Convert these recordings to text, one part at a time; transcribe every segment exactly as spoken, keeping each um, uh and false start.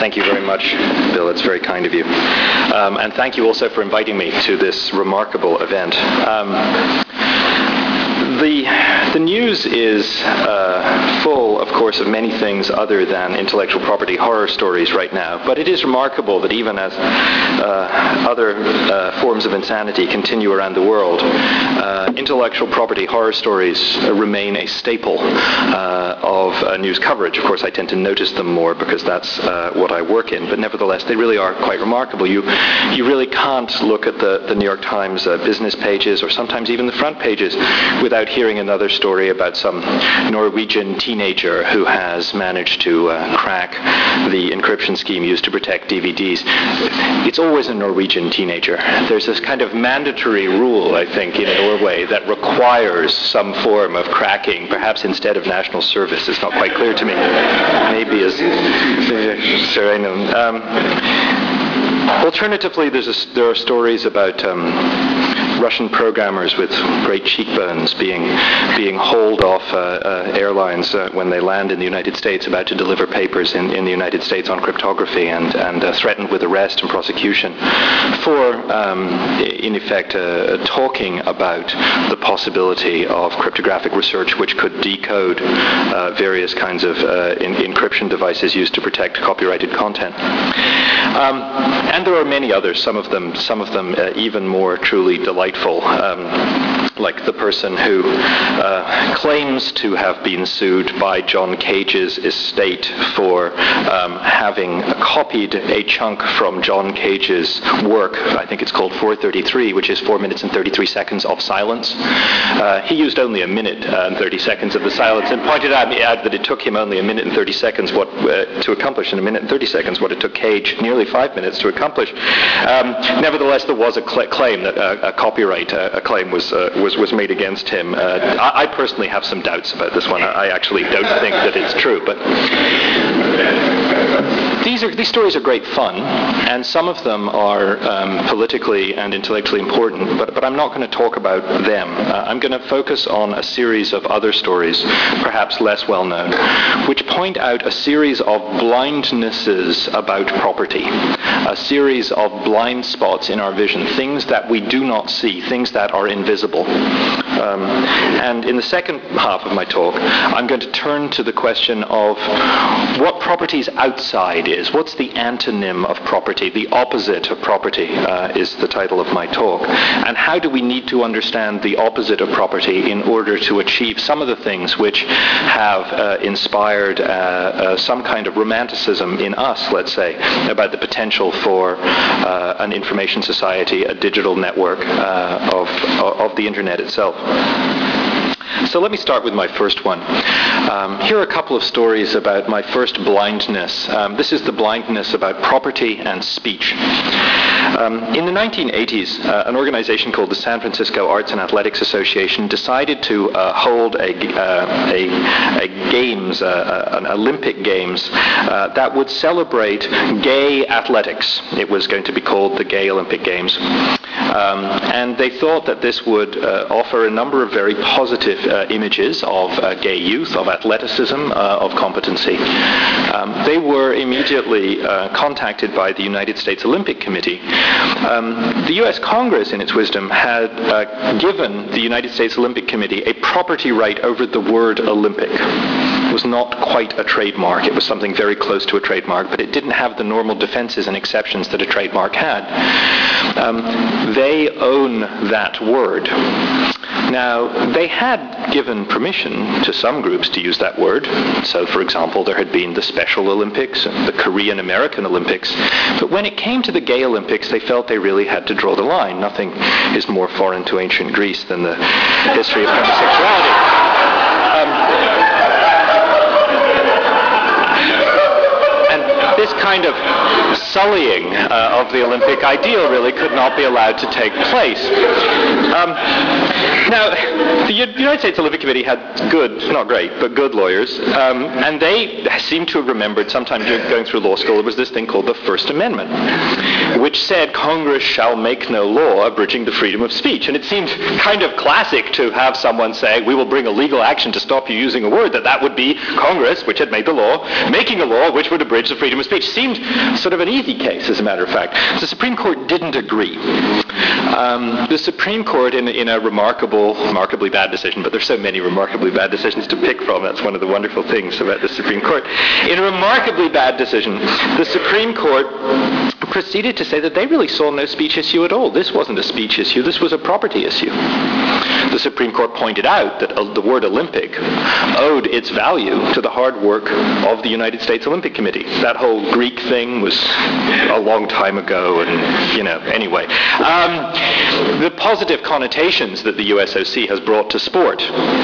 Thank you very much, Bill. It's very kind of you. Um, and thank you also for inviting me to this remarkable event. Um, The, the news is uh, full, of course, of many things other than intellectual property horror stories right now. But it is remarkable that even as uh, other uh, forms of insanity continue around the world, uh, intellectual property horror stories uh, remain a staple uh, of uh, news coverage. Of course, I tend to notice them more because that's uh, what I work in. But nevertheless, they really are quite remarkable. You, you really can't look at the, the New York Times uh, business pages or sometimes even the front pages without hearing another story about some Norwegian teenager who has managed to uh, crack the encryption scheme used to protect D V Ds. It's always a Norwegian teenager. There's this kind of mandatory rule, I think, in Norway that requires some form of cracking, perhaps instead of national service. It's not quite clear to me. Maybe as Serenum. Um, alternatively, there's a, there are stories about um, Russian programmers with great cheekbones being being hauled off uh, uh, airlines uh, when they land in the United States, about to deliver papers in, in the United States on cryptography, and, and uh, threatened with arrest and prosecution for, um, in effect, uh, talking about the possibility of cryptographic research which could decode uh, various kinds of uh, in, encryption devices used to protect copyrighted content. Um, and there are many others, some of them, some of them uh, even more truly delightful. Um, like the person who uh, claims to have been sued by John Cage's estate for um, having copied a chunk from John Cage's work. I think it's called four thirty-three, which is four minutes and thirty-three seconds of silence. Uh, he used only a minute uh, and thirty seconds of the silence, and pointed out that it took him only a minute and thirty seconds what uh, to accomplish in a minute and thirty seconds what it took Cage nearly five minutes to accomplish. Um, nevertheless, there was a cl- claim that uh, a copyright uh, a claim was uh, was was made against him. Uh, I, I personally have some doubts about this one. I, I actually don't think that it's true, but these are these stories are great fun, and some of them are um, politically and intellectually important. But but I'm not going to talk about them. Uh, I'm going to focus on a series of other stories, perhaps less well known, which point out a series of blindnesses about property, a series of blind spots in our vision, things that we do not see, things that are invisible. Um, and in the second half of my talk, I'm going to turn to the question of what property's outside is. What's the antonym of property? The opposite of property uh, is the title of my talk. And how do we need to understand the opposite of property in order to achieve some of the things which have uh, inspired uh, uh, some kind of romanticism in us, let's say, about the potential for uh, an information society, a digital network uh, of, of the internet itself. So let me start with my first one. Um, here are a couple of stories about my first blindness. Um, this is the blindness about property and speech. Um, in the nineteen eighties, uh, an organization called the San Francisco Arts and Athletics Association decided to uh, hold a, uh, a, a games, uh, an Olympic Games, uh, that would celebrate gay athletics. It was going to be called the Gay Olympic Games. Um, and they thought that this would uh, offer a number of very positive uh, images of uh, gay youth, of athleticism, uh, of competency. Um, they were immediately uh, contacted by the United States Olympic Committee. Um, the U S Congress, in its wisdom, had uh, given the United States Olympic Committee a property right over the word Olympic. It was not quite a trademark. It was something very close to a trademark, but it didn't have the normal defenses and exceptions that a trademark had. Um, they own that word. Now, they had given permission to some groups to use that word. So, for example, there had been the Special Olympics and the Korean American Olympics. But when it came to the Gay Olympics, they felt they really had to draw the line. Nothing is more foreign to ancient Greece than the history of homosexuality. Um, This kind of sullying uh, of the Olympic ideal really could not be allowed to take place. Um, now, the United States Olympic Committee had good, not great, but good lawyers, um, and they seem to have remembered sometime going through law school there was this thing called the First Amendment, which said Congress shall make no law abridging the freedom of speech. And it seemed kind of classic to have someone say, we will bring a legal action to stop you using a word, that that would be Congress, which had made the law, making a law which would abridge the freedom of speech. seemed sort of an easy case, as a matter of fact. The Supreme Court didn't agree. Um, the Supreme Court, in, in a remarkable, remarkably bad decision, but there's so many remarkably bad decisions to pick from, that's one of the wonderful things about the Supreme Court. In a remarkably bad decision, the Supreme Court proceeded to say that they really saw no speech issue at all. This wasn't a speech issue, this was a property issue. The Supreme Court pointed out that uh, the word Olympic owed its value to the hard work of the United States Olympic Committee. That whole Greek thing was a long time ago, and, you know, anyway. Um, the positive connotations that the U S O C has brought to sport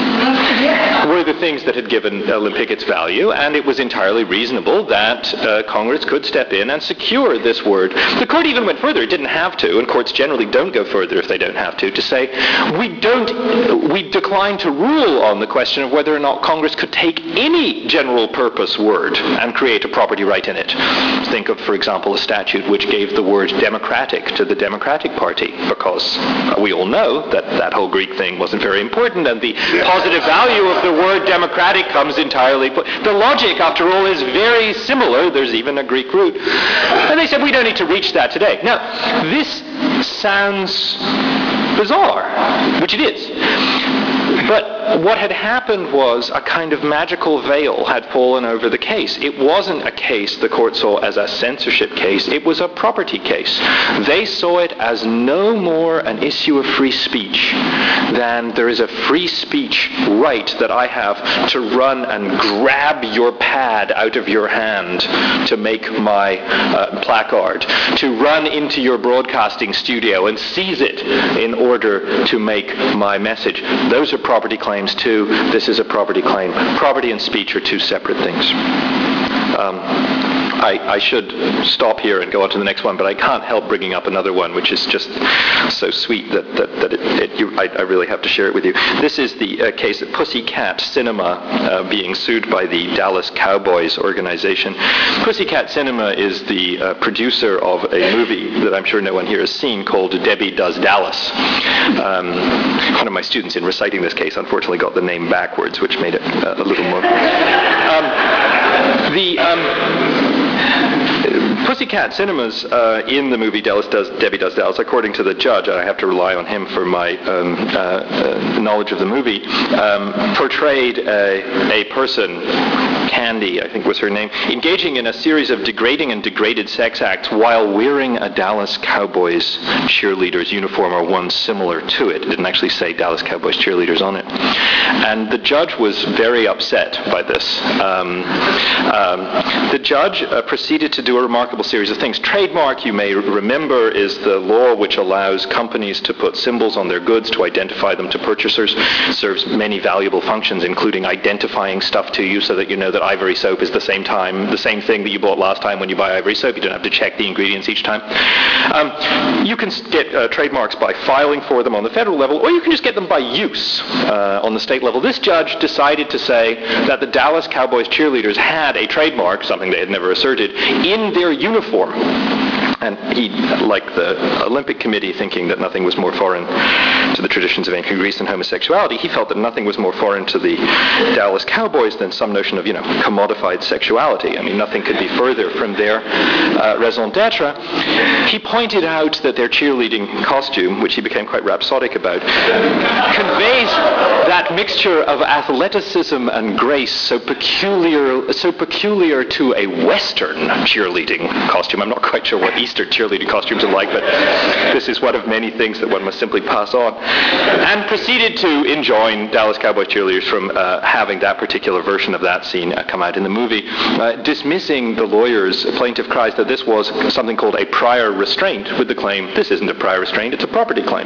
were the things that had given Olympic its value, and it was entirely reasonable that uh, Congress could step in and secure this word. The court even went further. It didn't have to, and courts generally don't go further if they don't have to, to say, we don't, we decline to rule on the question of whether or not Congress could take any general purpose word and create a property right in it. Think of, for example, a statute which gave the word democratic to the Democratic Party, because we all know that that whole Greek thing wasn't very important, and the positive value of the word democratic comes entirely. The logic, after all, is very similar. There's even a Greek root. And they said, we don't need to reach that today. Now, this sounds bizarre, which it is. But what had happened was a kind of magical veil had fallen over the case. It wasn't a case the court saw as a censorship case. It was a property case. They saw it as no more an issue of free speech than there is a free speech right that I have to run and grab your pad out of your hand to make my uh, placard, to run into your broadcasting studio and seize it in order to make my message. Those are property claims too. This is a property claim. Property and speech are two separate things. Um, I, I should stop here and go on to the next one, but I can't help bringing up another one, which is just so sweet that, that, that it, it, you, I, I really have to share it with you. This is the uh, case of Pussycat Cinema uh, being sued by the Dallas Cowboys organization. Pussycat Cinema is the uh, producer of a movie that I'm sure no one here has seen called Debbie Does Dallas. Um, one of my students in reciting this case unfortunately got the name backwards, which made it uh, a little more... Um, the... Um, Pussycat Cinemas uh, in the movie Dallas Does, Debbie Does Dallas, according to the judge, and I have to rely on him for my um, uh, uh, knowledge of the movie, um, portrayed a, a person, Candy, I think was her name, engaging in a series of degrading and degraded sex acts while wearing a Dallas Cowboys cheerleaders uniform or one similar to it. It didn't actually say Dallas Cowboys cheerleaders on it. And the judge was very upset by this. Um, um, the judge uh, proceeded to do a remarkable series of things. Trademark, you may remember, is the law which allows companies to put symbols on their goods to identify them to purchasers. It serves many valuable functions, including identifying stuff to you so that you know that Ivory soap is the same time, the same thing that you bought last time when you buy Ivory soap. You don't have to check the ingredients each time. Um, you can get uh, trademarks by filing for them on the federal level, or you can just get them by use uh, on the state level. This judge decided to say that the Dallas Cowboys cheerleaders had a trademark, something they had never asserted, in their uniform. And he, like the Olympic Committee, thinking that nothing was more foreign to the traditions of ancient Greece than homosexuality, he felt that nothing was more foreign to the Dallas Cowboys than some notion of, you know, commodified sexuality. I mean, nothing could be further from their uh, raison d'etre. He pointed out that their cheerleading costume, which he became quite rhapsodic about, conveys that mixture of athleticism and grace so peculiar, so peculiar to a Western cheerleading costume. I'm not quite sure what Eastern cheerleading costumes are like, but this is one of many things that one must simply pass on. And proceeded to enjoin Dallas Cowboys cheerleaders from uh, having that particular version of that scene uh, come out in the movie, uh, dismissing the lawyers' plaintiff cries that this was something called a prior restraint, with the claim, this isn't a prior restraint, it's a property claim.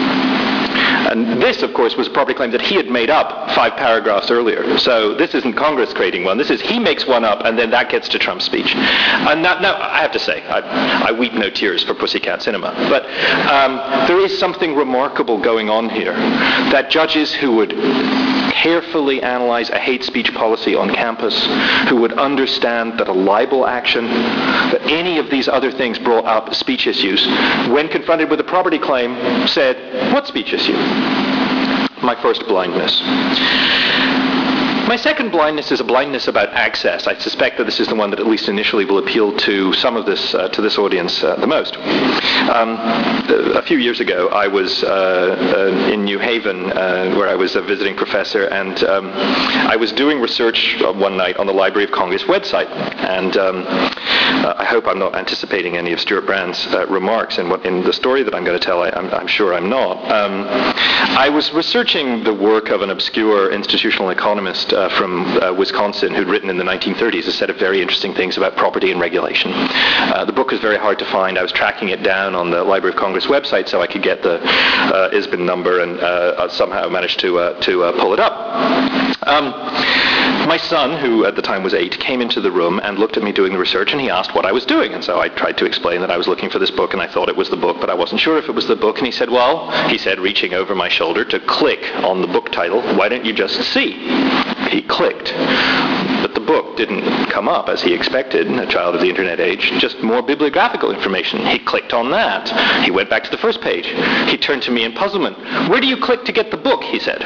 And this, of course, was a property claim that he had made up five paragraphs earlier. So this isn't Congress creating one. This is he makes one up, and then that gets to Trump's speech. And now, now I have to say, I, I weep no tears for Pussycat Cinema. But um, there is something remarkable going on here. That judges who would carefully analyze a hate speech policy on campus, who would understand that a libel action, that any of these other things brought up speech issues, when confronted with a property claim, said, what speech issue? My first blindness. My second blindness is a blindness about access. I suspect that this is the one that at least initially will appeal to some of this, uh, to this audience uh, the most. Um, a few years ago, I was uh, uh, in New Haven, uh, where I was a visiting professor, and um, I was doing research one night on the Library of Congress website. And um, uh, I hope I'm not anticipating any of Stuart Brand's uh, remarks in, what, in the story that I'm going to tell. I, I'm, I'm sure I'm not. Um, I was researching the work of an obscure institutional economist uh, from uh, Wisconsin who'd written in the nineteen thirties a set of very interesting things about property and regulation. Uh, the book was very hard to find. I was tracking it down on the Library of Congress website so I could get the uh, I S B N number, and uh, somehow managed to uh, to uh, pull it up. Um, my son, who at the time was eight, came into the room and looked at me doing the research, and he asked what I was doing. And so I tried to explain that I was looking for this book, and I thought it was the book, but I wasn't sure if it was the book. And he said, well, he said, reaching over my shoulder to click on the book title, why don't you just see? He clicked. But the book didn't come up as he expected, a child of the internet age, just more bibliographical information. He clicked on that. He went back to the first page. He turned to me in puzzlement. Where do you click to get the book? He said.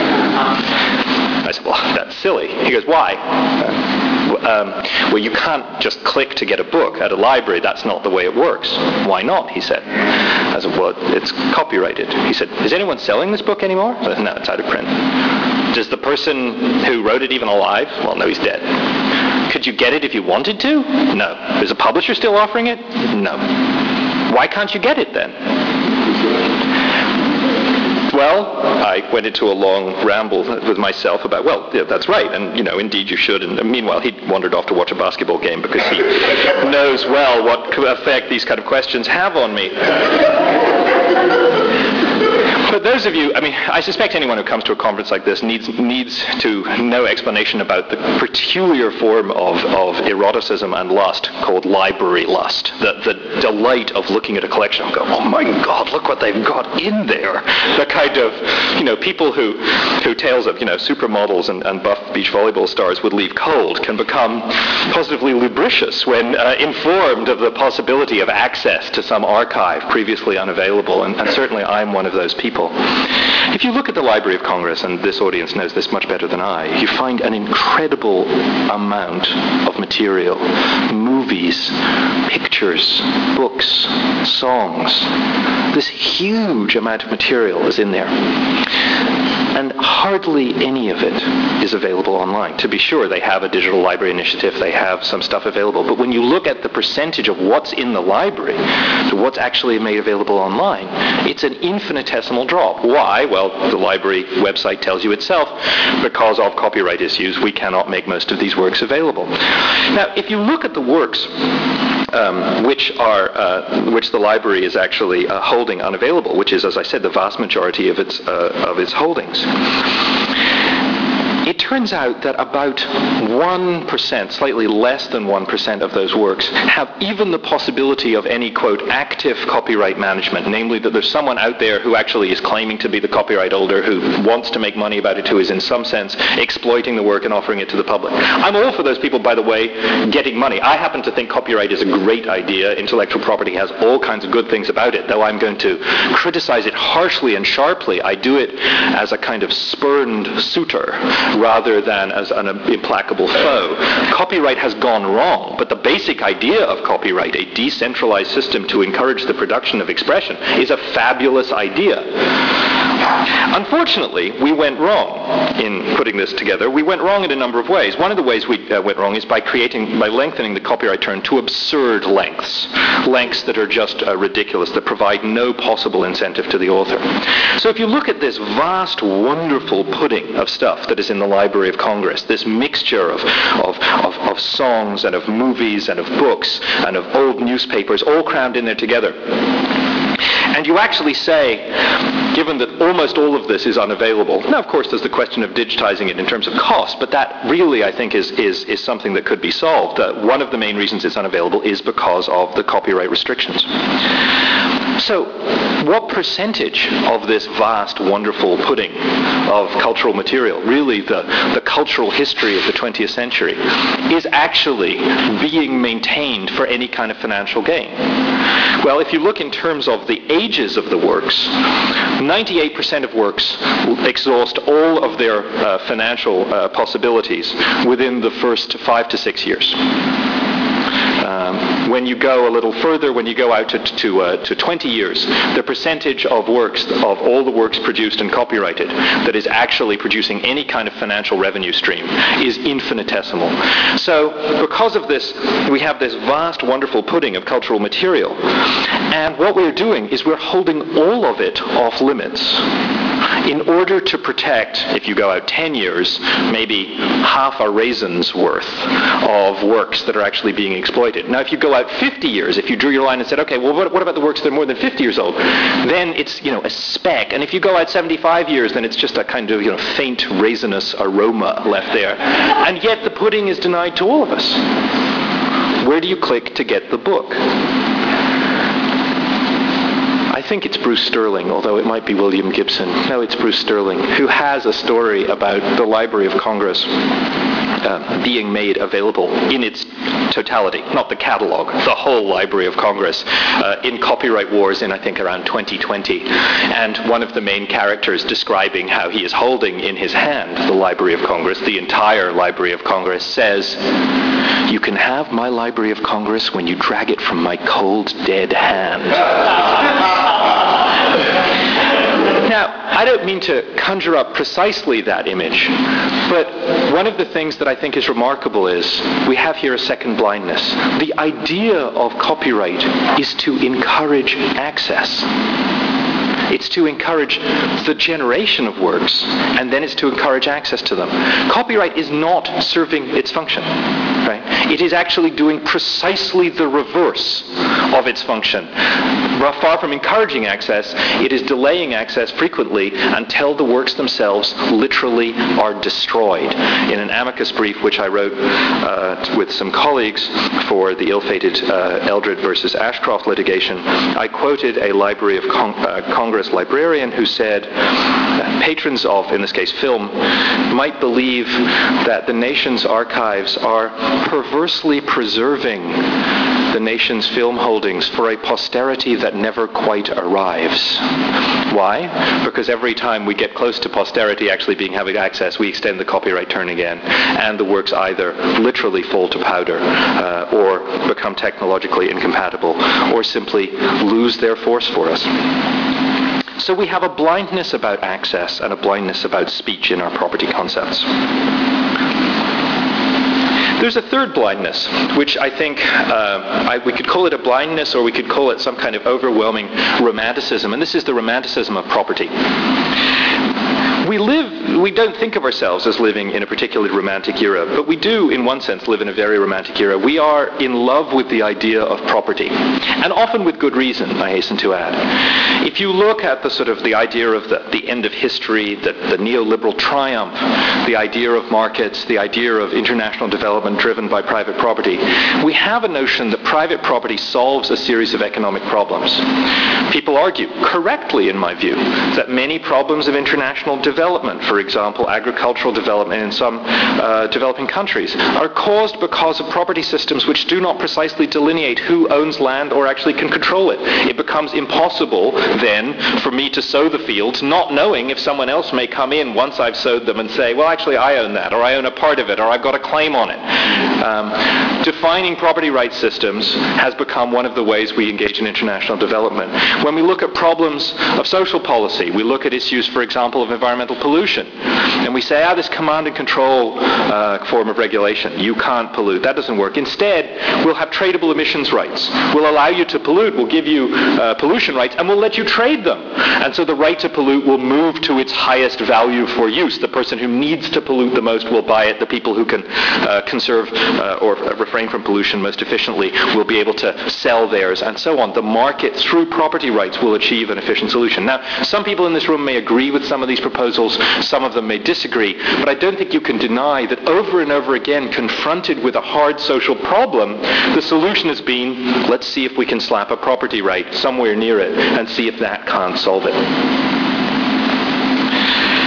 I said, well, that's silly. He goes, why? Um, well, you can't just click to get a book at a library. That's not the way it works. Why not? He said. I said, well, it's copyrighted. He said, is anyone selling this book anymore? I said, no, it's out of print. Is the person who wrote it even alive? Well, no, he's dead. Could you get it if you wanted to? No. Is the publisher still offering it? No. Why can't you get it then? Well, I went into a long ramble with myself about, well, yeah, that's right, and, you know, indeed you should. And meanwhile, he wandered off to watch a basketball game because he knows well what effect these kind of questions have on me. But those of you, I mean, I suspect anyone who comes to a conference like this needs needs to know explanation about the peculiar form of, of eroticism and lust called library lust. The, the delight of looking at a collection and go, oh my God, look what they've got in there. The kind of, you know, people who, who tales of, you know, supermodels and, and buff beach volleyball stars would leave cold can become positively lubricious when uh, informed of the possibility of access to some archive previously unavailable. And, and certainly I'm one of those people. If you look at the Library of Congress, and this audience knows this much better than I, you find an incredible amount of material. Movies, pictures, books, songs. This huge amount of material is in there. And hardly any of it is available online. To be sure, they have a digital library initiative, they have some stuff available, but when you look at the percentage of what's in the library to what's actually made available online, it's an infinitesimal drop. Why? Well, the library website tells you itself, because of copyright issues, we cannot make most of these works available. Now, if you look at the works Um, which are uh, which the library is actually uh, holding unavailable, which is, as I said, the vast majority of its uh, of its holdings. It turns out that about one percent, slightly less than one percent of those works have even the possibility of any, quote, active copyright management, namely that there's someone out there who actually is claiming to be the copyright holder, who wants to make money about it, who is in some sense exploiting the work and offering it to the public. I'm all for those people, by the way, getting money. I happen to think copyright is a great idea. Intellectual property has all kinds of good things about it, though I'm going to criticize it harshly and sharply. I do it as a kind of spurned suitor, rather than as an implacable foe. Copyright has gone wrong, but the basic idea of copyright, a decentralized system to encourage the production of expression, is a fabulous idea. Unfortunately, we went wrong in putting this together. We went wrong in a number of ways. One of the ways we uh, went wrong is by creating, by lengthening the copyright term to absurd lengths, lengths that are just uh, ridiculous, that provide no possible incentive to the author. So if you look at this vast, wonderful pudding of stuff that is in the Library of Congress, this mixture of, of, of, of songs and of movies and of books and of old newspapers all crammed in there together, and you actually say, given that almost all of this is unavailable, now of course there's the question of digitizing it in terms of cost, but that really I think is, is, is something that could be solved. Uh, one of the main reasons it's unavailable is because of the copyright restrictions. So what percentage of this vast, wonderful pudding of cultural material, really the, the cultural history of the twentieth century, is actually being maintained for any kind of financial gain? Well, if you look in terms of the ages of the works, ninety-eight percent of works exhaust all of their uh, financial uh, possibilities within the first five to six years. Um, when you go a little further, when you go out to to, uh, to twenty years, the percentage of works, of all the works produced and copyrighted, that is actually producing any kind of financial revenue stream is infinitesimal. So because of this, we have this vast, wonderful pudding of cultural material. And what we're doing is we're holding all of it off limits in order to protect, if you go out ten years, maybe half a raisin's worth of works that are actually being exploited. Now, if you go out fifty years, if you drew your line and said, okay, well, what, what about the works that are more than fifty years old? Then it's, you know, a speck. And if you go out seventy-five years, then it's just a kind of, you know, faint raisinous aroma left there. And yet the pudding is denied to all of us. Where do you click to get the book? I think it's Bruce Sterling, although it might be William Gibson. No, it's Bruce Sterling, who has a story about the Library of Congress uh, being made available in its totality, not the catalog, the whole Library of Congress, uh, in copyright wars in, I think, around twenty twenty. And one of the main characters describing how he is holding in his hand the Library of Congress, the entire Library of Congress, says, "You can have my Library of Congress when you drag it from my cold, dead hand." Now, I don't mean to conjure up precisely that image, but one of the things that I think is remarkable is we have here a second blindness. The idea of copyright is to encourage access. It's to encourage the generation of works, and then it's to encourage access to them. Copyright is not serving its function. Right? It is actually doing precisely the reverse of its function. Far from encouraging access, it is delaying access frequently until the works themselves literally are destroyed. In an amicus brief which I wrote uh, with some colleagues for the ill-fated uh, Eldred versus Ashcroft litigation, I quoted a Library of Con- uh, Congress librarian who said, patrons of, in this case, film, might believe that the nation's archives are perversely preserving the nation's film holdings for a posterity that never quite arrives. Why? Because every time we get close to posterity actually being having access, we extend the copyright term again, and the works either literally fall to powder, uh, or become technologically incompatible, or simply lose their force for us. So we have a blindness about access and a blindness about speech in our property concepts. There's a third blindness, which I think uh, I, we could call it a blindness, or we could call it some kind of overwhelming romanticism, and this is the romanticism of property. We live, we don't think of ourselves as living in a particularly romantic era, but we do, in one sense, live in a very romantic era. We are in love with the idea of property, and often with good reason, I hasten to add. If you look at the sort of the idea of the, the end of history, the, the neoliberal triumph, the idea of markets, the idea of international development driven by private property, we have a notion that private property solves a series of economic problems. People argue, correctly in my view, that many problems of international development Development, for example, agricultural development in some uh, developing countries, are caused because of property systems which do not precisely delineate who owns land or actually can control it. It becomes impossible then for me to sow the fields, not knowing if someone else may come in once I've sowed them and say, well, actually I own that, or I own a part of it, or I've got a claim on it. Um, defining property rights systems has become one of the ways we engage in international development. When we look at problems of social policy, we look at issues, for example, of environmental pollution, and we say, ah, this command and control uh, form of regulation, you can't pollute, that doesn't work. Instead, we'll have tradable emissions rights. We'll allow you to pollute, we'll give you uh, pollution rights, and we'll let you trade them. And so the right to pollute will move to its highest value for use. The person who needs to pollute the most will buy it. The people who can uh, conserve uh, or refrain from pollution most efficiently will be able to sell theirs, and so on. The market, through property rights, will achieve an efficient solution. Now, some people in this room may agree with some of these proposals, some of them may disagree, but I don't think you can deny that over and over again, confronted with a hard social problem, the solution has been, let's see if we can slap a property right somewhere near it and see if that can't solve it.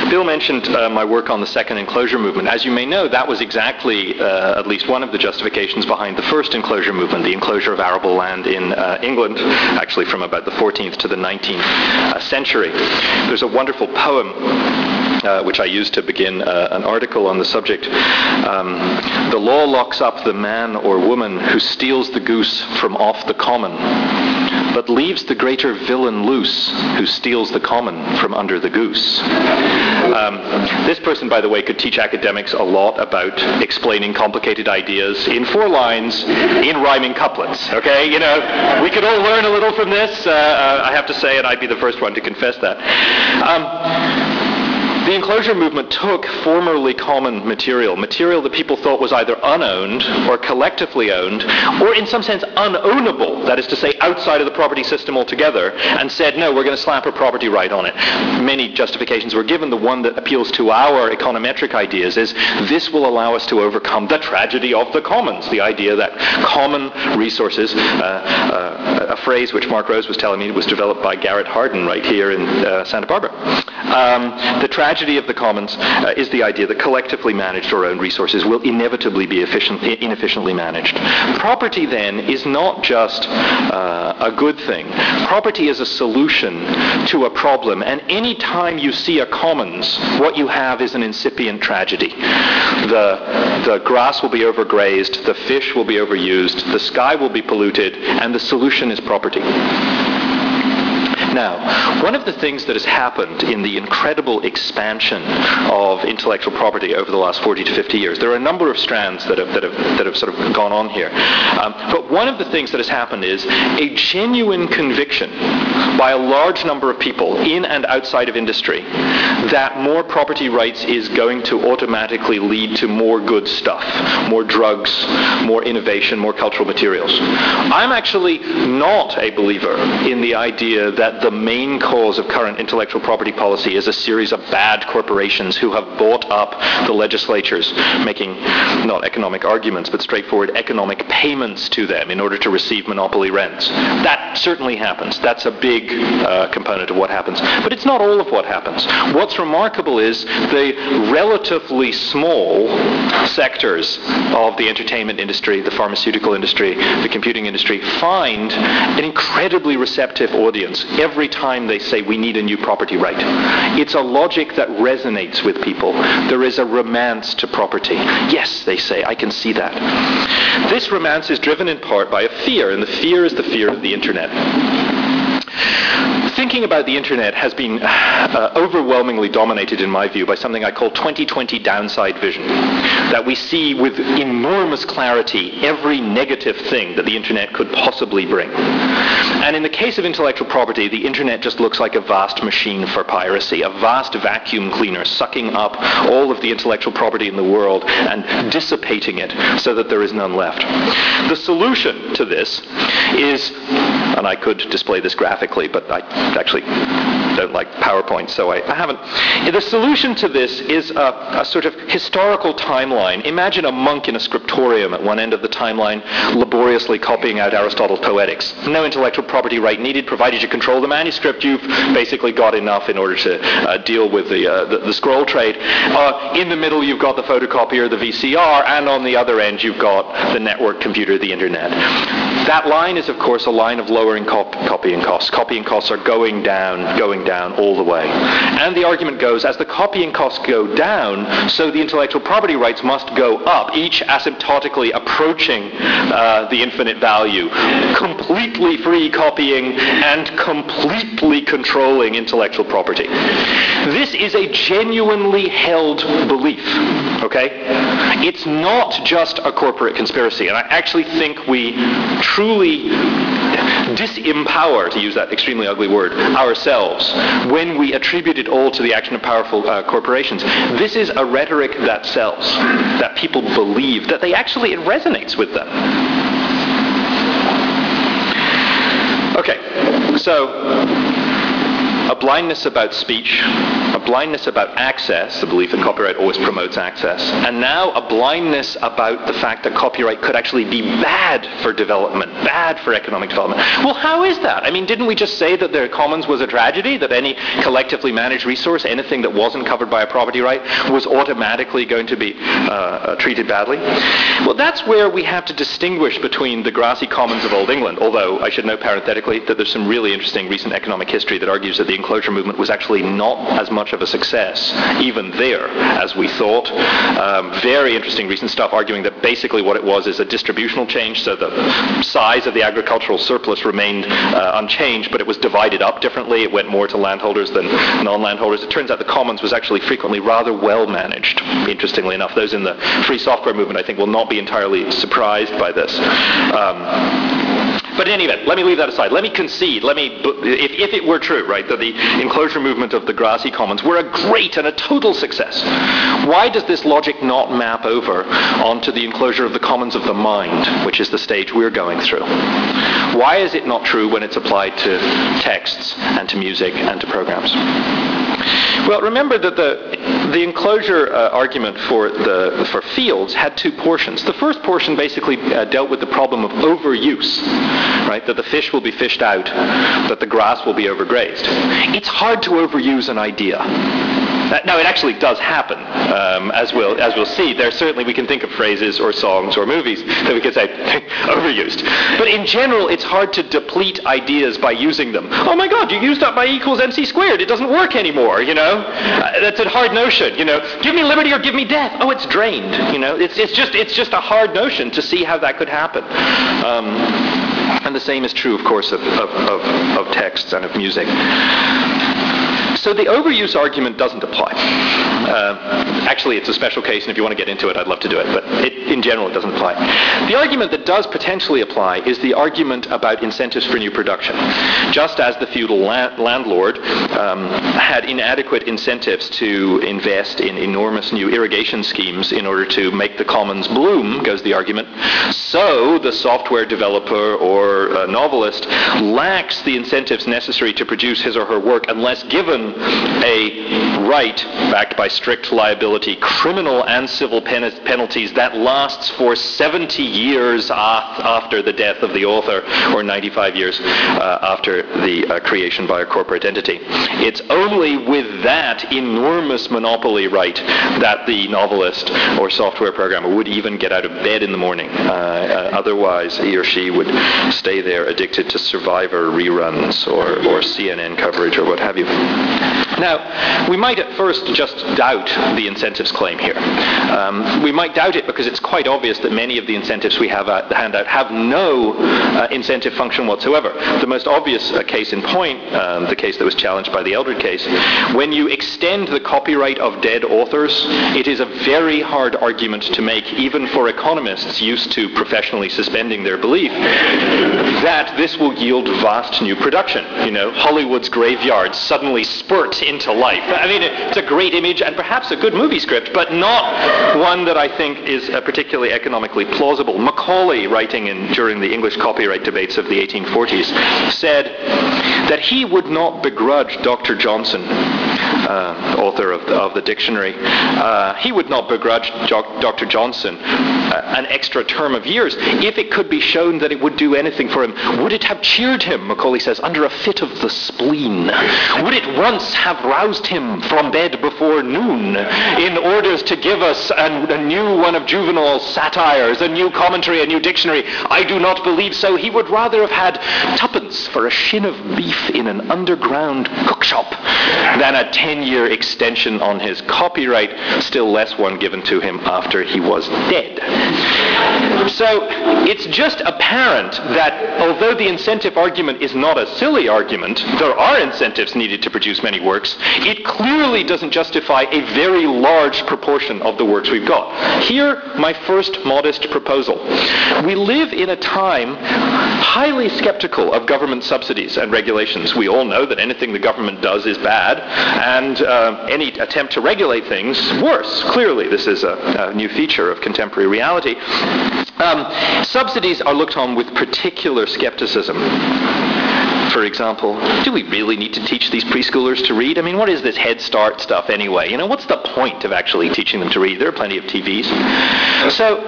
Bill mentioned uh, my work on the second enclosure movement. As you may know, that was exactly uh, at least one of the justifications behind the first enclosure movement, the enclosure of arable land in uh, England, actually from about the fourteenth to the nineteenth uh, century. There's a wonderful poem Uh, which I used to begin uh, an article on the subject. Um, the law locks up the man or woman who steals the goose from off the common, but leaves the greater villain loose who steals the common from under the goose. Um, this person, by the way, could teach academics a lot about explaining complicated ideas in four lines in rhyming couplets. Okay, you know, we could all learn a little from this, uh, uh, I have to say, and I'd be the first one to confess that. Um, The enclosure movement took formerly common material, material that people thought was either unowned or collectively owned, or in some sense unownable, that is to say outside of the property system altogether, and said, no, we're going to slap a property right on it. Many justifications were given. The one that appeals to our econometric ideas is this will allow us to overcome the tragedy of the commons, the idea that common resources, uh, uh, a phrase which Mark Rose was telling me was developed by Garrett Hardin right here in uh, Santa Barbara. Um, the tragedy of the commons uh, is the idea that collectively managed or owned resources will inevitably be efficient, inefficiently managed. Property then is not just uh, a good thing. Property is a solution to a problem, and any time you see a commons, what you have is an incipient tragedy. The, the grass will be overgrazed, the fish will be overused, the sky will be polluted, and the solution is property. Now, one of the things that has happened in the incredible expansion of intellectual property over the last forty to fifty years, there are a number of strands that have, that have, that have sort of gone on here. Um, but one of the things that has happened is a genuine conviction by a large number of people in and outside of industry that more property rights is going to automatically lead to more good stuff, more drugs, more innovation, more cultural materials. I'm actually not a believer in the idea that the main cause of current intellectual property policy is a series of bad corporations who have bought up the legislatures, making not economic arguments, but straightforward economic payments to them in order to receive monopoly rents. That certainly happens. That's a big uh, component of what happens. But it's not all of what happens. What's remarkable is the relatively small sectors of the entertainment industry, the pharmaceutical industry, the computing industry, find an incredibly receptive audience every time they say we need a new property right. It's a logic that resonates with people. There is a romance to property. Yes, they say, I can see that. This romance is driven in part by a fear, and the fear is the fear of the internet. Thinking about the internet has been uh, overwhelmingly dominated, in my view, by something I call twenty twenty downside vision. That we see with enormous clarity every negative thing that the internet could possibly bring. And in the case of intellectual property, the internet just looks like a vast machine for piracy, a vast vacuum cleaner sucking up all of the intellectual property in the world and dissipating it so that there is none left. The solution to this is, and I could display this graphically, but I actually don't like PowerPoint, so I, I haven't. The solution to this is a, a sort of historical timeline. Imagine a monk in a scriptorium at one end of the timeline, laboriously copying out Aristotle's Poetics. No intellectual property right needed, provided you control the manuscript. You've basically got enough in order to uh, deal with the, uh, the, the scroll trade. Uh, in the middle, you've got the photocopier, the V C R, and on the other end, you've got the network computer, the internet. That line is, of course, a line of lowering cop- copying costs. Copying costs are going down, going down all the way. And the argument goes, as the copying costs go down, so the intellectual property rights must go up, each asymptotically approaching uh, the infinite value, completely free copying and completely controlling intellectual property. This is a genuinely held belief, okay? It's not just a corporate conspiracy, and I actually think we truly disempower, to use that extremely ugly word, ourselves when we attribute it all to the action of powerful uh, corporations. This is a rhetoric that sells, that people believe, that they actually, it resonates with them. Okay, so a blindness about speech, a a blindness about access, the belief that copyright always promotes access, and now a blindness about the fact that copyright could actually be bad for development, bad for economic development. Well, how is that? I mean, didn't we just say that the commons was a tragedy, that any collectively managed resource, anything that wasn't covered by a property right, was automatically going to be uh, uh, treated badly? Well, that's where we have to distinguish between the grassy commons of Old England, although I should note parenthetically that there's some really interesting recent economic history that argues that the enclosure movement was actually not as much of a success even there as we thought. Um, very interesting recent stuff arguing that basically what it was is a distributional change, so the size of the agricultural surplus remained uh, unchanged, but it was divided up differently. It went more to landholders than non-landholders. It turns out the commons was actually frequently rather well managed, interestingly enough. Those in the free software movement, I think, will not be entirely surprised by this. Um, But in any event, let me leave that aside. Let me concede, let me, if, if it were true, right, that the enclosure movement of the grassy commons were a great and a total success, why does this logic not map over onto the enclosure of the commons of the mind, which is the stage we're going through? Why is it not true when it's applied to texts and to music and to programs? Well, remember that the the enclosure uh, argument for the for fields had two portions. The first portion basically uh, dealt with the problem of overuse, right? That the fish will be fished out, that the grass will be overgrazed. It's hard to overuse an idea. Now, it actually does happen, um, as we'll as we'll see. There certainly we can think of phrases or songs or movies that we could say overused. But in general, it's hard to deplete ideas by using them. Oh my God, you used up my E equals mc squared. It doesn't work anymore. You know, uh, that's a hard notion. You know, give me liberty or give me death. Oh, it's drained. You know, it's it's just it's just a hard notion to see how that could happen. Um, and the same is true, of course, of of, of, of texts and of music. So the overuse argument doesn't apply. Uh, actually, it's a special case, and if you want to get into it, I'd love to do it, but it, in general, it doesn't apply. The argument that does potentially apply is the argument about incentives for new production. Just as the feudal la- landlord um, had inadequate incentives to invest in enormous new irrigation schemes in order to make the commons bloom, goes the argument, so the software developer or uh, novelist lacks the incentives necessary to produce his or her work unless given a right backed by strict liability, criminal and civil pen- penalties that lasts for seventy years af- after the death of the author, or ninety-five years uh, after the uh, creation by a corporate entity. It's only with that enormous monopoly right that the novelist or software programmer would even get out of bed in the morning. Uh, uh, otherwise, he or she would stay there addicted to Survivor reruns or, or C N N coverage or what have you. Now, we might at first just doubt the incentives claim here. Um, we might doubt it because it's quite obvious that many of the incentives we have at the handout have no uh, incentive function whatsoever. The most obvious uh, case in point, um, the case that was challenged by the Eldred case, when you extend the copyright of dead authors, it is a very hard argument to make, even for economists used to professionally suspending their belief, that this will yield vast new production. You know, Hollywood's graveyards suddenly spurt into life. I mean, it's a great image and perhaps a good movie script, but not one that I think is uh, particularly economically plausible. Macaulay, writing in, during the English copyright debates of the eighteen forties, said that he would not begrudge Doctor Johnson, uh, author of the, of the dictionary, uh, he would not begrudge jo- Doctor Johnson uh, an extra term of years if it could be shown that it would do anything for him. Would it have cheered him, Macaulay says, under a fit of the spleen? Would it once have roused him from bed before noon in order to give us a, a new one of Juvenal's satires, a new commentary, a new dictionary? I do not believe so. He would rather have had tuppence for a shin of beef in an underground cookshop than a ten-year extension on his copyright, still less one given to him after he was dead. So it's just apparent that although the incentive argument is not a silly argument, there are incentives needed to produce many works, it clearly doesn't justify a very large proportion of the works we've got. Here, my first modest proposal. We live in a time highly skeptical of government subsidies and regulations. We all know that anything the government does is bad, and uh, any attempt to regulate things, worse. Clearly, this is a, a new feature of contemporary reality. Um, subsidies are looked on with particular skepticism. for example. Do we really need to teach these preschoolers to read? I mean, what is this Head Start stuff anyway? You know, what's the point of actually teaching them to read? There are plenty of T Vs. So,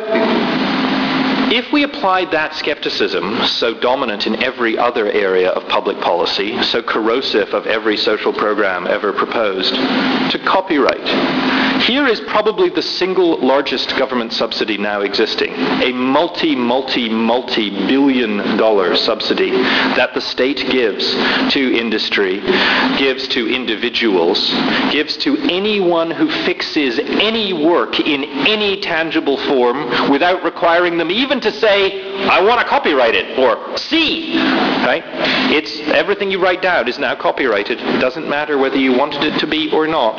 if we applied that skepticism, so dominant in every other area of public policy, so corrosive of every social program ever proposed, to copyright, here is probably the single largest government subsidy now existing, a multi, multi, multi-billion dollar subsidy that the state gives to industry, gives to individuals, gives to anyone who fixes any work in any tangible form without requiring them even to say, I want to copyright it, or see, right? It's everything you write down is now copyrighted. It doesn't matter whether you wanted it to be or not.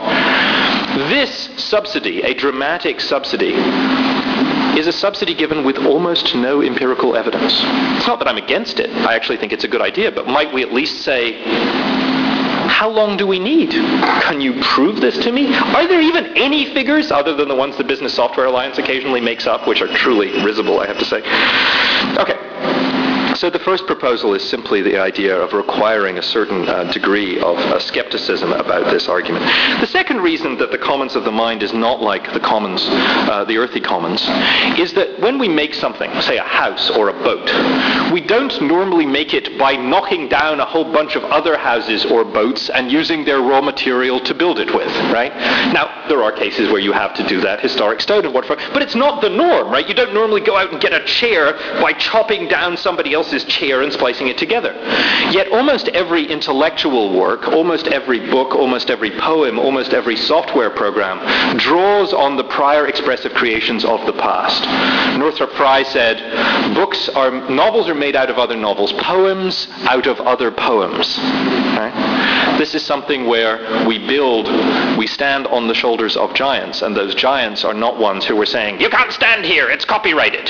This subsidy, a dramatic subsidy, is a subsidy given with almost no empirical evidence. It's not that I'm against it. I actually think it's a good idea, but might we at least say, how long do we need? Can you prove this to me? Are there even any figures other than the ones the Business Software Alliance occasionally makes up, which are truly risible, I have to say? Okay. So the first proposal is simply the idea of requiring a certain uh, degree of uh, skepticism about this argument. The second reason that the commons of the mind is not like the commons, uh, the earthy commons, is that when we make something, say a house or a boat, we don't normally make it by knocking down a whole bunch of other houses or boats and using their raw material to build it with, right? Now, there are cases where you have to do that, historic stone and whatever, but it's not the norm, right? You don't normally go out and get a chair by chopping down somebody else's chair and splicing it together. Yet almost every intellectual work, almost every book, almost every poem, almost every software program draws on the prior expressive creations of the past. Northrop Frye said, books are, novels are made out of other novels, poems out of other poems. Right? This is something where we build, we stand on the shoulders of giants, and those giants are not ones who were saying, you can't stand here, it's copyrighted.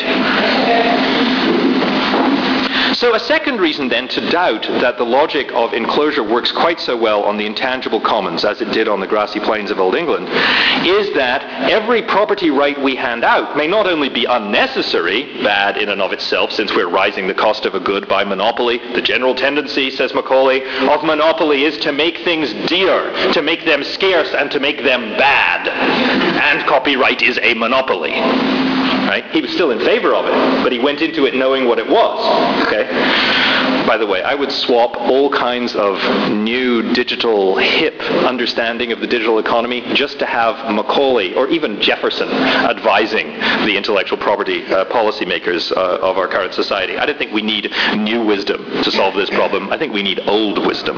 So a second reason then to doubt that the logic of enclosure works quite so well on the intangible commons as it did on the grassy plains of Old England is that every property right we hand out may not only be unnecessary, bad in and of itself since we're rising the cost of a good by monopoly. The general tendency, says Macaulay, of monopoly is to make things dear, to make them scarce, and to make them bad. And copyright is a monopoly. Right? He was still in favor of it, but he went into it knowing what it was. Okay? By the way, I would swap all kinds of new digital hip understanding of the digital economy just to have Macaulay or even Jefferson advising the intellectual property uh, policymakers uh, of our current society. I don't think we need new wisdom to solve this problem. I think we need old wisdom.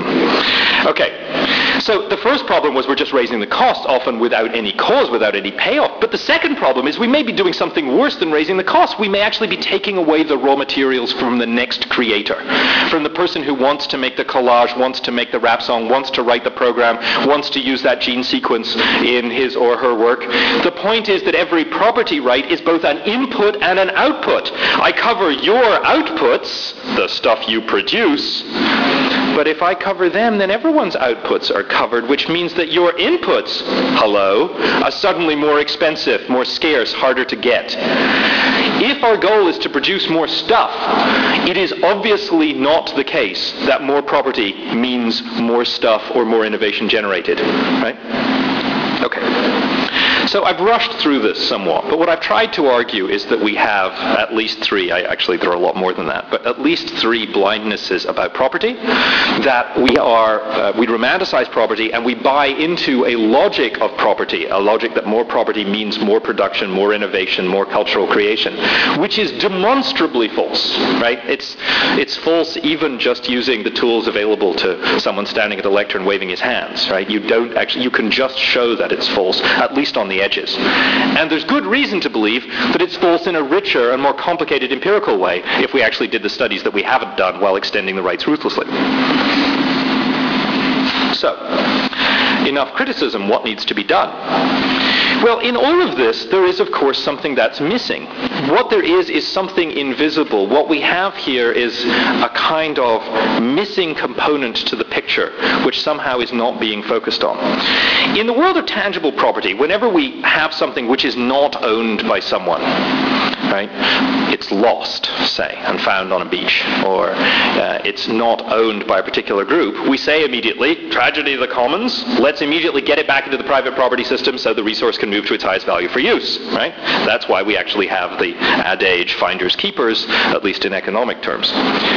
Okay, so the first problem was we're just raising the cost, often without any cause, without any payoff. But the second problem is we may be doing something worse than raising the cost. We may actually be taking away the raw materials from the next creator, from the person who wants to make the collage, wants to make the rap song, wants to write the program, wants to use that gene sequence in his or her work. The point is that every property right is both an input and an output. I cover your outputs, the stuff you produce, but if I cover them, then everyone's outputs are covered, which means that your inputs, hello, are suddenly more expensive, more scarce, harder to get. If our goal is to produce more stuff, it is obviously not the case that more property means more stuff or more innovation generated, right? Okay. So I've rushed through this somewhat, but what I've tried to argue is that we have at least three, I, actually there are a lot more than that, but at least three blindnesses about property, that we are, uh, we romanticize property and we buy into a logic of property, a logic that more property means more production, more innovation, more cultural creation, which is demonstrably false, right? It's, it's false even just using the tools available to someone standing at a lectern waving his hands, right? You don't actually, you can just show that it's false, at least on the edges. And there's good reason to believe that it's false in a richer and more complicated empirical way if we actually did the studies that we haven't done while extending the rights ruthlessly. So, enough criticism. What needs to be done? Well, in all of this, there is, of course, something that's missing. What there is is something invisible. What we have here is a kind of missing component to the picture, which somehow is not being focused on. In the world of tangible property, whenever we have something which is not owned by someone, right, it's lost, say, and found on a beach, or uh, it's not owned by a particular group, we say immediately, tragedy of the commons, let's immediately get it back into the private property system so the resource can move to its highest value for use, right? That's why we actually have the adage finders keepers, at least in economic terms.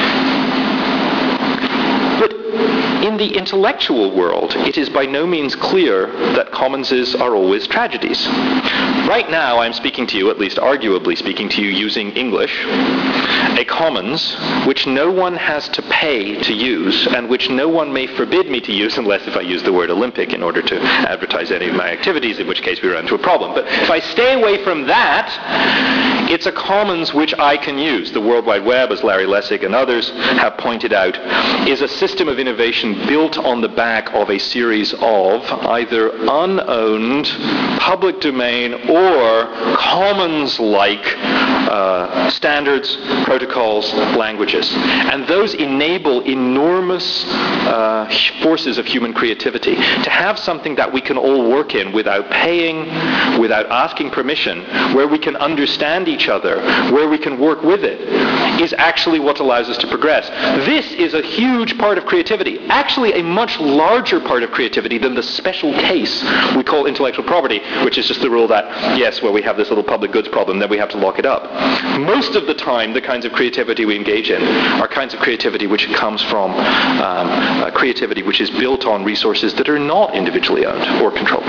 But in the intellectual world, it is by no means clear that commonses are always tragedies. Right now, I'm speaking to you, at least arguably speaking to you, using English, a commons which no one has to pay to use and which no one may forbid me to use unless if I use the word Olympic in order to advertise any of my activities, in which case we run into a problem. But if I stay away from that, it's a commons which I can use. The World Wide Web, as Larry Lessig and others have pointed out, is a system of innovation built on the back of a series of either unowned, public domain, or commons-like uh, standards, protocols, languages. And those enable enormous uh, forces of human creativity. To have something that we can all work in without paying, without asking permission, where we can understand each other, where we can work with it, is actually what allows us to progress. This is a huge part of creativity, actually a much larger part of creativity than the special case we call intellectual property, which is just the rule that, yes, well, we have this little public goods problem, then we have to lock it up. Most of the time, the kinds of creativity we engage in are kinds of creativity which comes from um, uh, creativity which is built on resources that are not individually owned or controlled.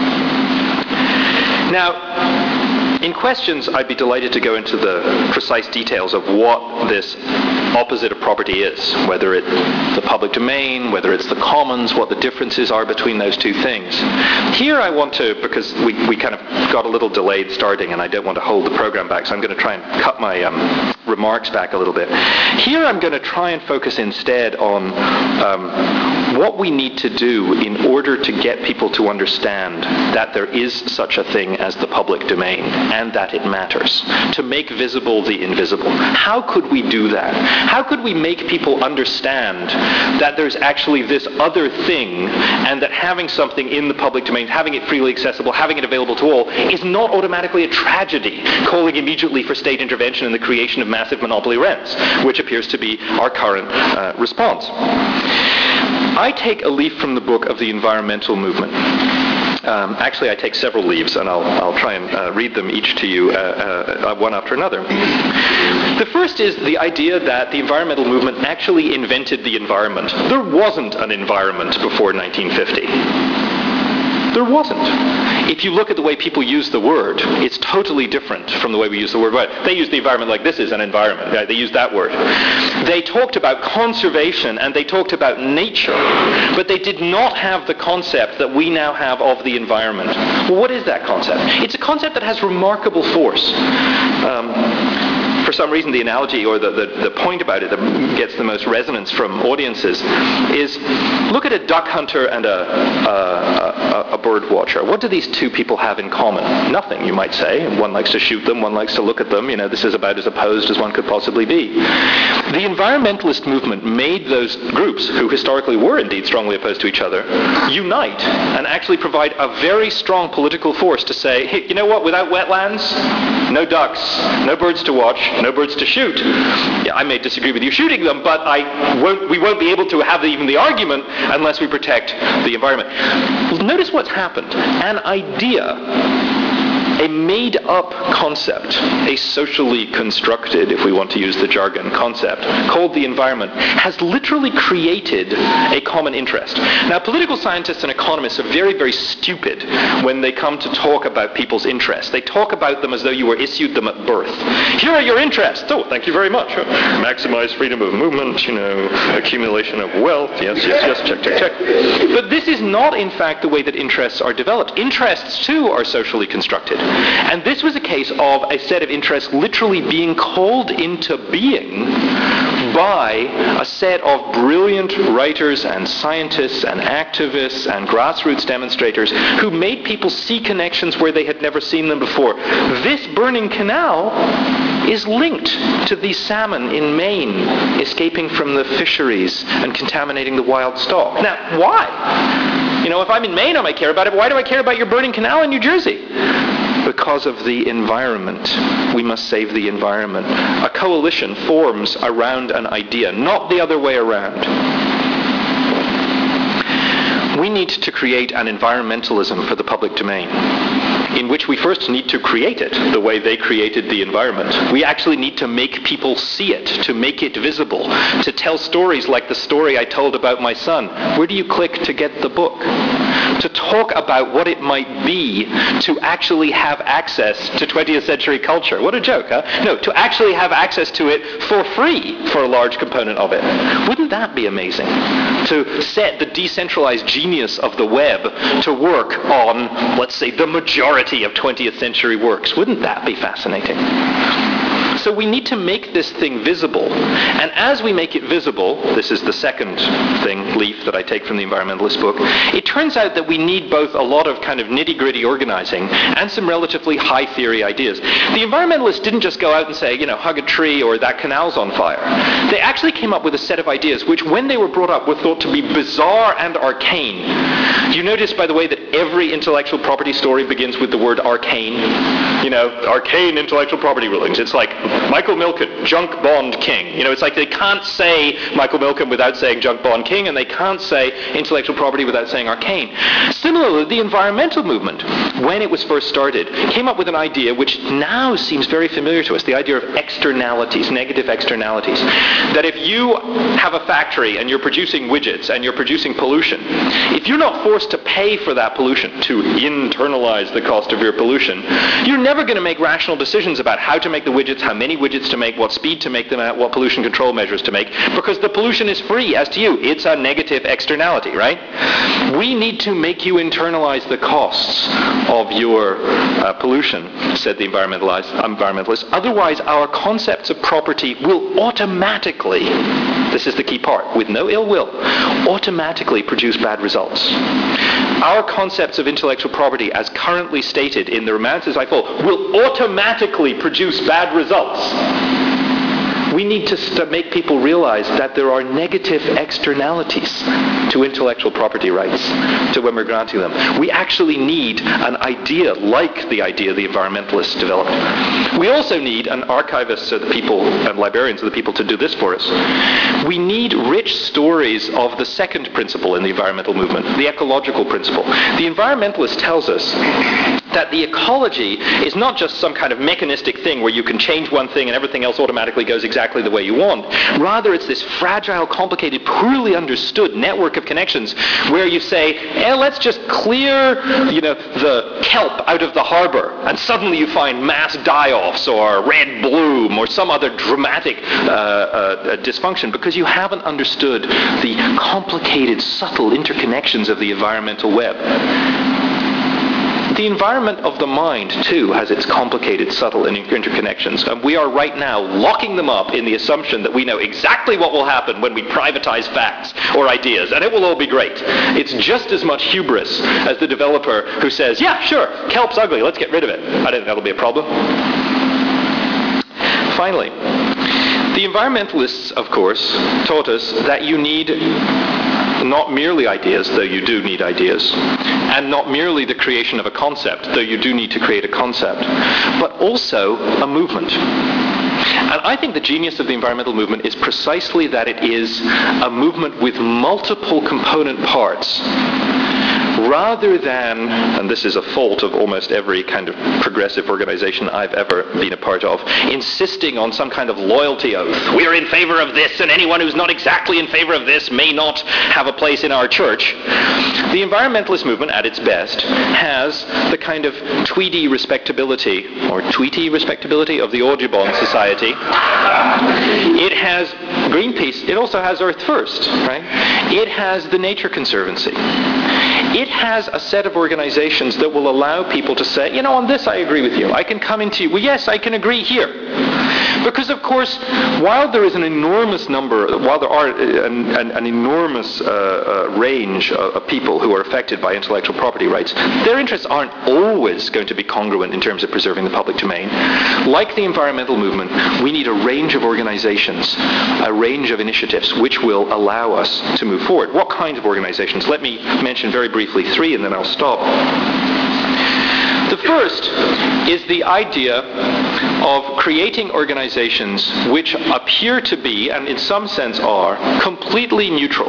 Now, in questions, I'd be delighted to go into the precise details of what this opposite of property is, whether it's the public domain, whether it's the commons, what the differences are between those two things. Here I want to, because we, we kind of got a little delayed starting and I don't want to hold the program back, so I'm going to try and cut my um, remarks back a little bit. Here I'm going to try and focus instead on um, what we need to do in order to get people to understand that there is such a thing as the public domain and that it matters, to make visible the invisible. How could we do that? How could we make people understand that there's actually this other thing and that having something in the public domain, having it freely accessible, having it available to all, is not automatically a tragedy, calling immediately for state intervention in the creation of massive monopoly rents, which appears to be our current uh, response. I take a leaf from the book of the environmental movement. Um, actually, I take several leaves, and I'll, I'll try and uh, read them each to you, uh, uh, one after another. The first is the idea that the environmental movement actually invented the environment. There wasn't an environment before nineteen fifty. There wasn't. If you look at the way people use the word, it's totally different from the way we use the word. They use the environment like this is an environment. Right? They use that word. They talked about conservation and they talked about nature, but they did not have the concept that we now have of the environment. Well, what is that concept? It's a concept that has remarkable force. Um, For some reason, the analogy or the, the, the point about it that gets the most resonance from audiences is look at a duck hunter and a, a, a, a bird watcher. What do these two people have in common? Nothing, you might say. One likes to shoot them, one likes to look at them. You know, this is about as opposed as one could possibly be. The environmentalist movement made those groups, who historically were indeed strongly opposed to each other, unite and actually provide a very strong political force to say, hey, you know what, without wetlands, no ducks, no birds to watch, no birds to shoot. Yeah, I may disagree with you shooting them, but I won't, we won't be able to have even the argument unless we protect the environment. Notice what's happened. An idea, a made-up concept, a socially constructed, if we want to use the jargon, concept, called the environment, has literally created a common interest. Now, political scientists and economists are very, very stupid when they come to talk about people's interests. They talk about them as though you were issued them at birth. Here are your interests. Oh, thank you very much. Maximize freedom of movement, you know, accumulation of wealth. Yes, yes, yes, check, check, check. But this is not, in fact, the way that interests are developed. Interests, too, are socially constructed. And this was a case of a set of interests literally being called into being by a set of brilliant writers and scientists and activists and grassroots demonstrators who made people see connections where they had never seen them before. This burning canal is linked to the salmon in Maine escaping from the fisheries and contaminating the wild stock. Now, why? You know, if I'm in Maine, I might care about it. Why do I care about your burning canal in New Jersey? because of the environment, we must save the environment. A coalition forms around an idea, not the other way around. We need to create an environmentalism for the public domain, in which we first need to create it the way they created the environment. We actually need to make people see it, to make it visible, to tell stories like the story I told about my son. Where do you click to get the book? To talk about what it might be to actually have access to twentieth century culture. What a joke, huh? No, to actually have access to it for free for a large component of it. Wouldn't that be amazing? To set the decentralized genius of the web to work on, let's say, the majority of twentieth century works. Wouldn't that be fascinating? So we need to make this thing visible. And as we make it visible, this is the second thing, leaf, that I take from the environmentalist book, it turns out that we need both a lot of kind of nitty-gritty organizing and some relatively high theory ideas. The environmentalists didn't just go out and say, you know, hug a tree or that canal's on fire. They actually came up with a set of ideas which, when they were brought up, were thought to be bizarre and arcane. You notice, by the way, that every intellectual property story begins with the word arcane. You know, arcane intellectual property rulings. It's like Michael Milken, junk bond king. You know, it's like they can't say Michael Milken without saying junk bond king, and they can't say intellectual property without saying arcane. Similarly, the environmental movement, when it was first started, came up with an idea which now seems very familiar to us, the idea of externalities, negative externalities. That if you have a factory and you're producing widgets and you're producing pollution, if you're not forced to pay for that pollution, to internalize the cost of your pollution, you're never going to make rational decisions about how to make the widgets, how many widgets to make, what speed to make them at, what pollution control measures to make, because the pollution is free as to you. It's a negative externality, right? We need to make you internalize the costs of your uh, pollution, said the environmentalists. environmentalists. Otherwise, our concepts of property will automatically, this is the key part, with no ill will, automatically produce bad results. Our concepts of intellectual property, as currently stated in The Romances I Fall, will automatically produce bad results. We need to st- make people realize that there are negative externalities to intellectual property rights, to when we're granting them. We actually need an idea like the idea the environmentalists developed. We also need, and archivists are the people, and librarians are the people to do this for us, we need rich stories of the second principle in the environmental movement, the ecological principle. The environmentalist tells us that the ecology is not just some kind of mechanistic thing where you can change one thing and everything else automatically goes exactly the way you want. Rather, it's this fragile, complicated, poorly understood network of connections where you say, eh, let's just clear, you know, the kelp out of the harbor, and suddenly you find mass die-offs or red bloom or some other dramatic uh, uh, dysfunction, because you haven't understood the complicated, subtle interconnections of the environmental web. The environment of the mind, too, has its complicated, subtle interconnections, and we are right now locking them up in the assumption that we know exactly what will happen when we privatize facts or ideas, and it will all be great. It's just as much hubris as the developer who says, yeah, sure, kelp's ugly, let's get rid of it. I don't think that'll be a problem. Finally, the environmentalists, of course, taught us that you need not merely ideas, though you do need ideas, and not merely the creation of a concept, though you do need to create a concept, but also a movement. And I think the genius of the environmental movement is precisely that it is a movement with multiple component parts, rather than, and this is a fault of almost every kind of progressive organization I've ever been a part of, insisting on some kind of loyalty oath. We're in favor of this, and anyone who's not exactly in favor of this may not have a place in our church. The environmentalist movement, at its best, has the kind of Tweedy respectability, or Tweety respectability of the Audubon Society. It has Greenpeace. It also has Earth First, right? It has the Nature Conservancy. It has a set of organizations that will allow people to say, you know, on this I agree with you. I can come into you. Well, yes, I can agree here. Because, of course, while there is an enormous number, while there are an, an, an enormous uh, uh, range of, of people who are affected by intellectual property rights, their interests aren't always going to be congruent in terms of preserving the public domain. Like the environmental movement, we need a range of organizations, a range of initiatives which will allow us to move forward. What kinds of organizations? Let me mention very briefly three, and then I'll stop. The first is the idea of creating organizations which appear to be, and in some sense are, completely neutral.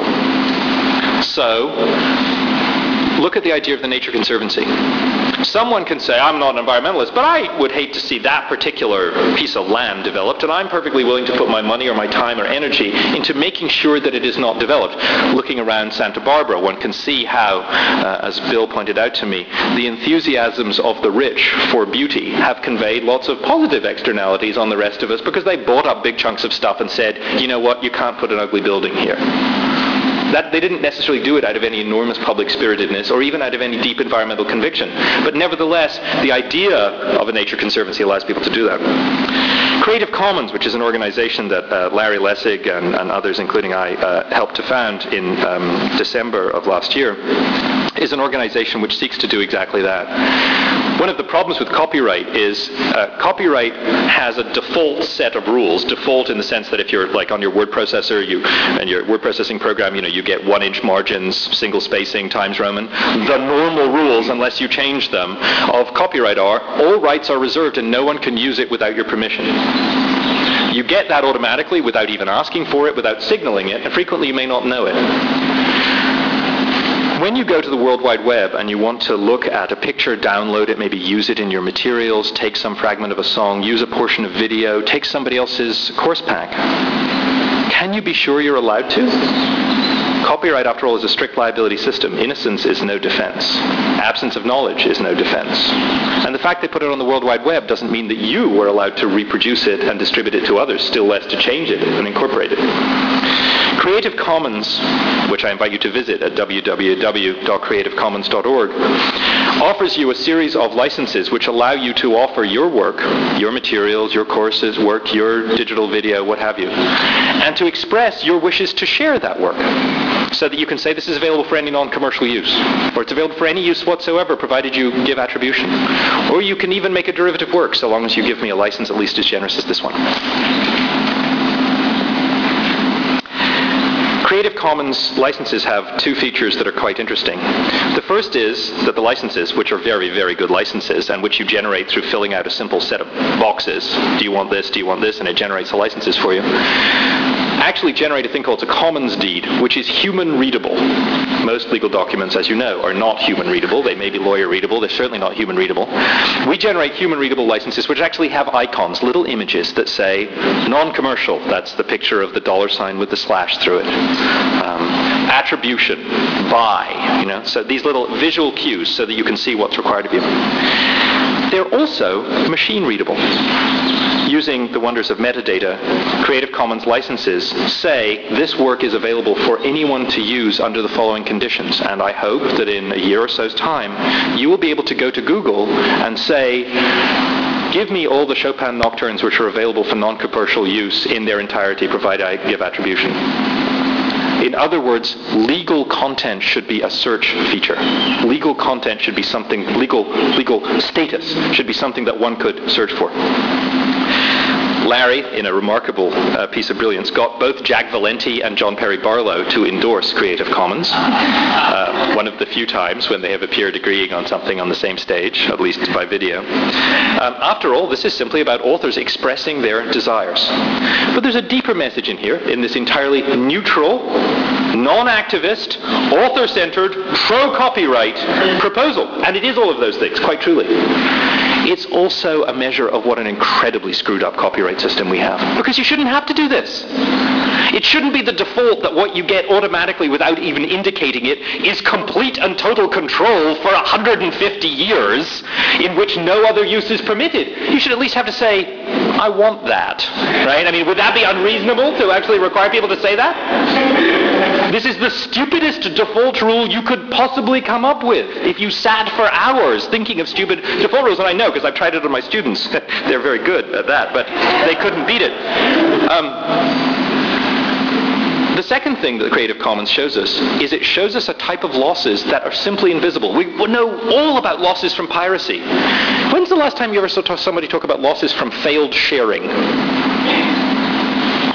So, look at the idea of the Nature Conservancy. Someone can say, I'm not an environmentalist, but I would hate to see that particular piece of land developed, and I'm perfectly willing to put my money or my time or energy into making sure that it is not developed. Looking around Santa Barbara, one can see how, uh, as Bill pointed out to me, the enthusiasms of the rich for beauty have conveyed lots of positive externalities on the rest of us because they bought up big chunks of stuff and said, you know what, you can't put an ugly building here. That they didn't necessarily do it out of any enormous public spiritedness or even out of any deep environmental conviction. But nevertheless, the idea of a Nature Conservancy allows people to do that. Creative Commons, which is an organization that uh, Larry Lessig and, and others, including I, uh, helped to found in um, December of last year, is an organization which seeks to do exactly that. One of the problems with copyright is uh, copyright has a default set of rules. Default in the sense that if you're like on your word processor, you and your word processing program, you know, you get one-inch margins, single spacing, Times Roman. The normal rules, unless you change them, of copyright are all rights are reserved and no one can use it without your permission. You get that automatically without even asking for it, without signaling it, and frequently you may not know it. When you go to the World Wide Web and you want to look at a picture, download it, maybe use it in your materials, take some fragment of a song, use a portion of video, take somebody else's course pack, can you be sure you're allowed to? Copyright, after all, is a strict liability system. Innocence is no defense. Absence of knowledge is no defense. And the fact they put it on the World Wide Web doesn't mean that you were allowed to reproduce it and distribute it to others, still less to change it and incorporate it. Creative Commons, which I invite you to visit at w w w dot creative commons dot org, offers you a series of licenses which allow you to offer your work, your materials, your courses, work, your digital video, what have you, and to express your wishes to share that work. So that you can say this is available for any non-commercial use, or it's available for any use whatsoever, provided you give attribution. Or you can even make a derivative work, so long as you give me a license at least as generous as this one. Creative Commons licenses have two features that are quite interesting. The first is that the licenses, which are very, very good licenses, and which you generate through filling out a simple set of boxes, do you want this, do you want this, and it generates the licenses for you, actually generate a thing called a commons deed, which is human readable. Most legal documents, as you know, are not human readable. They may be lawyer readable. They're certainly not human readable. We generate human readable licenses which actually have icons, little images that say non-commercial. That's the picture of the dollar sign with the slash through it. Um, attribution, buy, you know. So these little visual cues so that you can see what's required of you. They're also machine readable. Using the wonders of metadata, Creative Commons licenses say this work is available for anyone to use under the following conditions. And I hope that in a year or so's time, you will be able to go to Google and say, give me all the Chopin nocturnes which are available for non-commercial use in their entirety, provided I give attribution. In other words, legal content should be a search feature. Legal content should be something, legal, legal status should be something that one could search for. Larry, in a remarkable uh, piece of brilliance, got both Jack Valenti and John Perry Barlow to endorse Creative Commons, uh, one of the few times when they have appeared agreeing on something on the same stage, at least by video. Um, after all, this is simply about authors expressing their desires. But there's a deeper message in here, in this entirely neutral, non-activist, author-centered, pro-copyright proposal. And it is all of those things, quite truly. It's also a measure of what an incredibly screwed up copyright system we have. Because you shouldn't have to do this. It shouldn't be the default that what you get automatically without even indicating it is complete and total control for one hundred fifty years in which no other use is permitted. You should at least have to say, I want that. Right? I mean, would that be unreasonable to actually require people to say that? This is the stupidest default rule you could possibly come up with. If you sat for hours thinking of stupid default rules, and I know because I've tried it on my students. They're very good at that, but they couldn't beat it. Um, The second thing that the Creative Commons shows us is it shows us a type of losses that are simply invisible. We know all about losses from piracy. When's the last time you ever saw somebody talk about losses from failed sharing?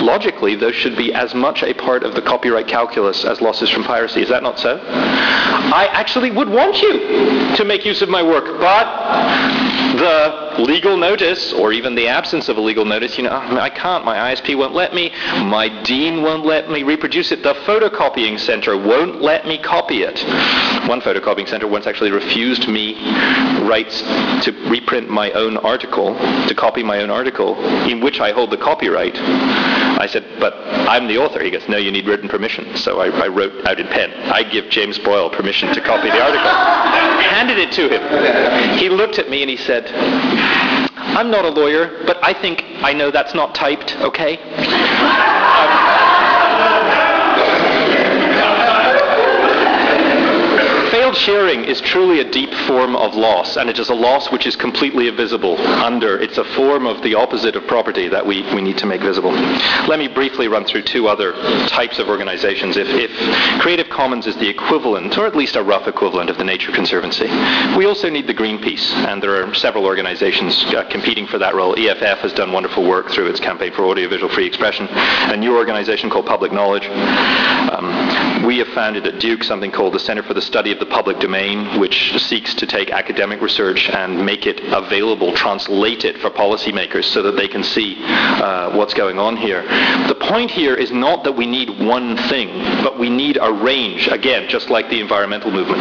logically, those should be as much a part of the copyright calculus as losses from piracy. Is that not so? I actually would want you to make use of my work, but the legal notice, or even the absence of a legal notice, you know, I can't, my I S P won't let me, my dean won't let me reproduce it, the photocopying center won't let me copy it. One photocopying center once actually refused me rights to reprint my own article, to copy my own article, in which I hold the copyright. I said, but I'm the author. He goes, no, you need written permission. So I, I wrote out in pen, I give James Boyle permission to copy the article. Handed it to him. He looked at me and he said, I'm not a lawyer, but I think I know that's not typed, okay? Um, Failed sharing is truly a deep form of loss, and it is a loss which is completely invisible under. It's a form of the opposite of property that we, we need to make visible. Let me briefly run through two other types of organizations. If, if Creative Commons is the equivalent, or at least a rough equivalent, of the Nature Conservancy, we also need the Greenpeace, and there are several organizations uh, competing for that role. E F F has done wonderful work through its campaign for audiovisual free expression. A new organization called Public Knowledge. Um, we have founded at Duke something called the Center for the Study of the Public Domain, which seeks to take academic research and make it available, translate it for policymakers so that they can see uh, what's going on here. The point here is not that we need one thing, but we need a range, again, just like the environmental movement.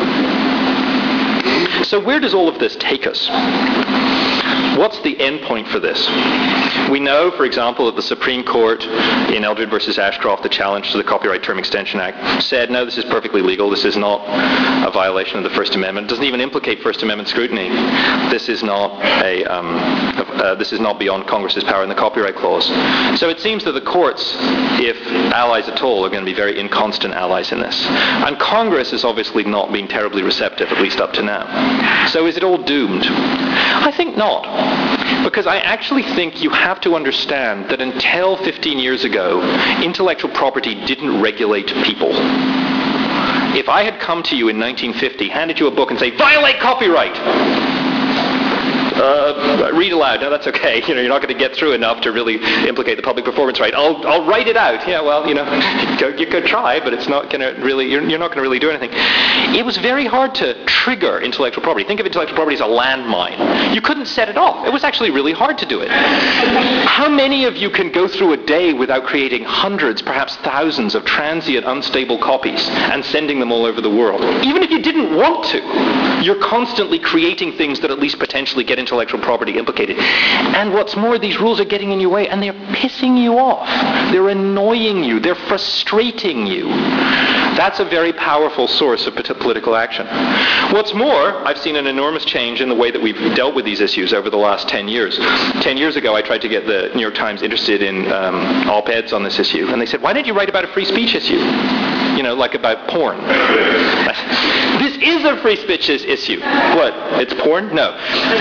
So where does all of this take us? What's the end point for this? We know, for example, that the Supreme Court in Eldred versus Ashcroft, the challenge to the Copyright Term Extension Act, said, no, this is perfectly legal. This is not a violation of the First Amendment. It doesn't even implicate First Amendment scrutiny. This is not a, um, uh, this is not beyond Congress's power in the Copyright Clause. So it seems that the courts, if allies at all, are going to be very inconstant allies in this. And Congress has obviously not been terribly receptive, at least up to now. So is it all doomed? I think not. Because I actually think you have to understand that until fifteen years ago, intellectual property didn't regulate people. If I had come to you in nineteen fifty, handed you a book and say, violate copyright! Uh, read aloud. No, that's okay. You know, you're not going to get through enough to really implicate the public performance right. I'll, I'll write it out. Yeah, well, you know, you could try, but it's not going to really. You're, you're not going to really do anything. It was very hard to trigger intellectual property. Think of intellectual property as a landmine. You couldn't set it off. It was actually really hard to do it. How many of you can go through a day without creating hundreds, perhaps thousands of transient, unstable copies and sending them all over the world? Even if you didn't want to, you're constantly creating things that at least potentially get intellectual property implicated. And what's more, these rules are getting in your way and they're pissing you off. They're annoying you. They're frustrating you. That's a very powerful source of political action. What's more, I've seen an enormous change in the way that we've dealt with these issues over the last ten years. Ten years ago, I tried to get the New York Times interested in um, op-eds on this issue. And they said, why didn't you write about a free speech issue? You know, like about porn. This is a free speech issue. What? It's porn? No.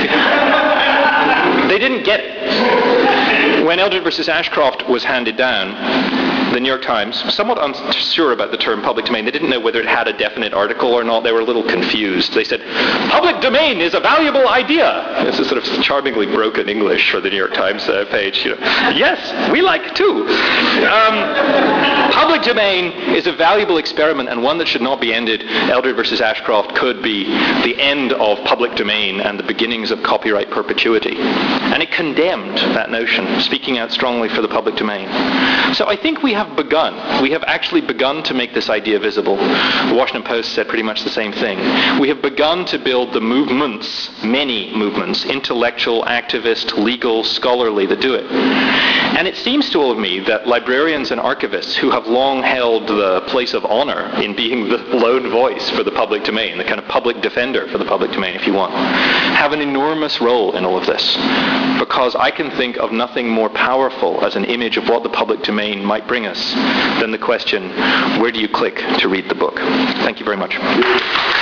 They didn't get it. When Eldred versus Ashcroft was handed down, the New York Times, somewhat unsure about the term public domain. They didn't know whether it had a definite article or not. They were a little confused. They said, public domain is a valuable idea. This is sort of charmingly broken English for the New York Times uh, page. You know, yes, we like too. Um, public domain is a valuable experiment and one that should not be ended. Eldred versus Ashcroft could be the end of public domain and the beginnings of copyright perpetuity. And it condemned that notion, speaking out strongly for the public domain. So I think we have begun. We have actually begun to make this idea visible. The Washington Post said pretty much the same thing. We have begun to build the movements, many movements, intellectual, activist, legal, scholarly, that do it. And it seems to all of me that librarians and archivists who have long held the place of honor in being the lone voice for the public domain, the kind of public defender for the public domain, if you want, have an enormous role in all of this. Because I can think of nothing more powerful as an image of what the public domain might bring us than the question, where do you click to read the book? Thank you very much.